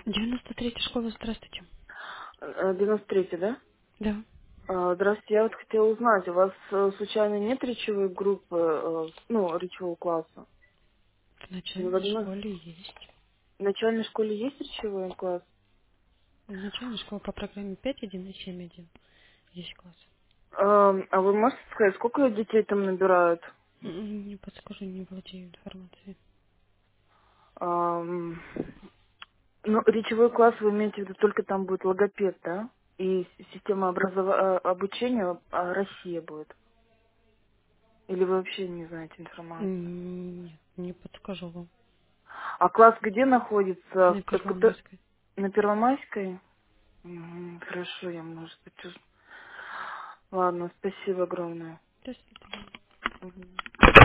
93-я школа, здравствуйте. 93-й, да? Да. Здравствуйте, я вот хотела узнать, у вас случайно нет речевой группы, ну, речевого класса? В Или в начальной одной... школе есть. В начальной школе есть речевой класс? В начальной школе по программе 5.1 и 7.1 есть класс. А вы можете сказать, сколько детей там набирают? Не подскажу, не владею информацией. Ам, Ну, речевой класс вы имеете в виду, только там будет логопед, да? И система обучения Россия будет? Или вы вообще не знаете информацию? Нет, не подскажу вам. А класс где находится? На В Первомайской. На Первомайской? Хорошо, я, может быть, Ладно, спасибо огромное. До свидания. Мгм.